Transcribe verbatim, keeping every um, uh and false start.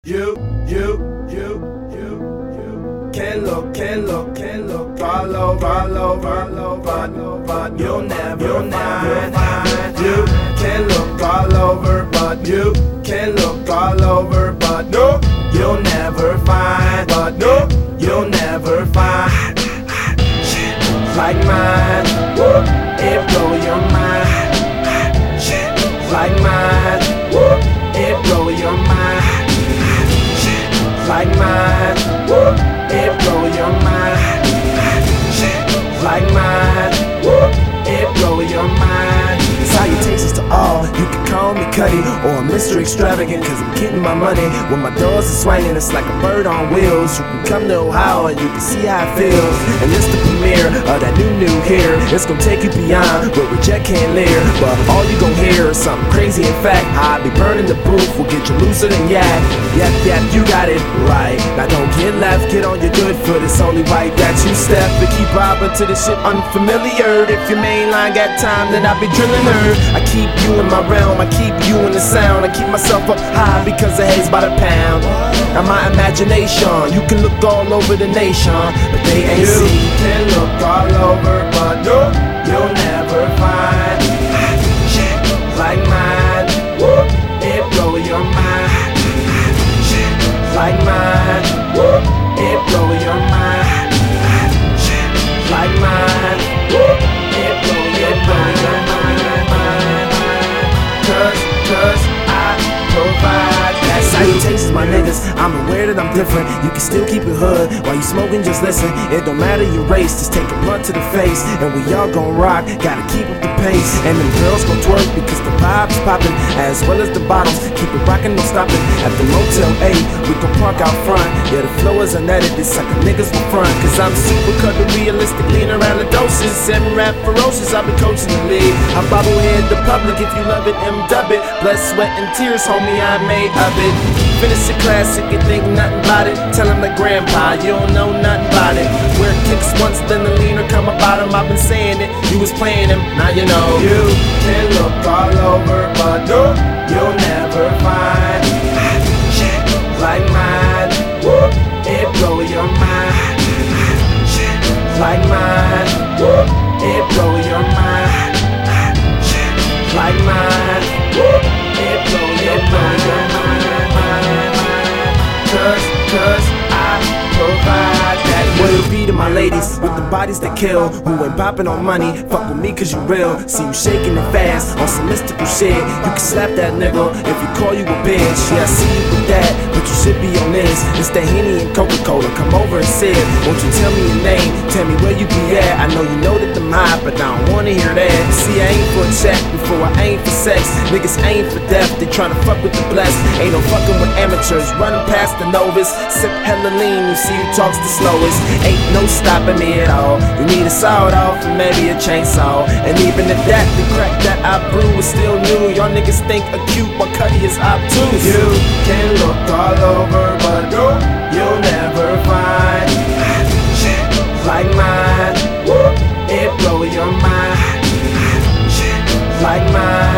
You, you, you, you, you can look, can look, can look all over, all over, all over, but you'll never, you'll never find. You can look all over, but you can look all over, but no, you'll never find. But no, you'll never find like mine. It blow your mind. Like mine. It blow your mind. Like mine, it blow your mind. Like mine, it blow your mind. Salutations to all, you can call me Cuddy or Mister Extravagant, cause I'm getting my money. When my doors are swinging, it's like a bird on wheels. You can come to Ohio and you can see how it feels. And it's the premiere of that new new here. It's gonna take you beyond where reject can't live. But all you gon' hear is something crazy. In fact, I'll be burning the booth, will get you looser than yak. Yep, yep, you got it right. Now don't get left, get on your good foot. It's only right that you step and keep robbing to this shit unfamiliar. If your main line got time, then I'll be drilling her. I keep you in my realm, I keep you in the sound. I keep myself up high because the haze by the pound. Now my imagination, you can look all over the nation, but they ain't you see. You can look all over, but no, you'll never find shit like mine. It blow your mind. Like mine, it blow your mind. Like mine, it blow your mind. Cause, cause I provide that. Salutations, my niggas, I'm aware that I'm different. You can still keep it hood while you smoking, just listen. It don't matter your race, just take a blunt to the face. And we all gon' rock, gotta keep up the pace. And them girls gon' twerk because the vibe's poppin', as well as the bottles. Keep it rockin', no stoppin'. At the Motel eight, we gon' park out front. Yeah, the flow is unedited, it's like a niggas will front. Cause I'm super cut and realistic, lean around the doses. Seven rap ferocious, I'll be coaching the league. I bobblehead the public, if you love it, M-dub it. Blood, sweat, and tears, homie, I made of it. Finish the classic and think nothing about it. Tell him like grandpa, you don't know nothing about it. Wear kicks once, then the leaner come about him. I've been saying it, you was playing him, now you know. You can look all over, but no, you'll never find shit like mine. It blow your mind. Like mine, it blow your mind. Like mine, it blow your mind. Cause, cause I provide that. What it be to my ladies with the bodies that kill, who ain't popping on money, fuck with me cause you real. See you shaking it fast on some mystical shit. You can slap that nigga if he call you a bitch. Yeah, I see you with that, but you should be on this. It's the Henny and Coca-Cola, come over and sit. Won't you tell me your name, tell me where you be at. I know you know that I'm high, but I don't wanna hear that. See, I ain't for a check before I aim for sex. Niggas aim for death, they tryna fuck with the blessed. Ain't no fucking with amateurs, running past the novice. Sip hella lean, you see who talks the slowest. Ain't no stopping me at all. You need a sawed off and maybe a chainsaw. And even at that, the crack that I brew is still new. Y'all niggas think acute, but Cuddy is obtuse. You can look all over, but no, you'll never find shit like mine. It blow your mind. Like mine.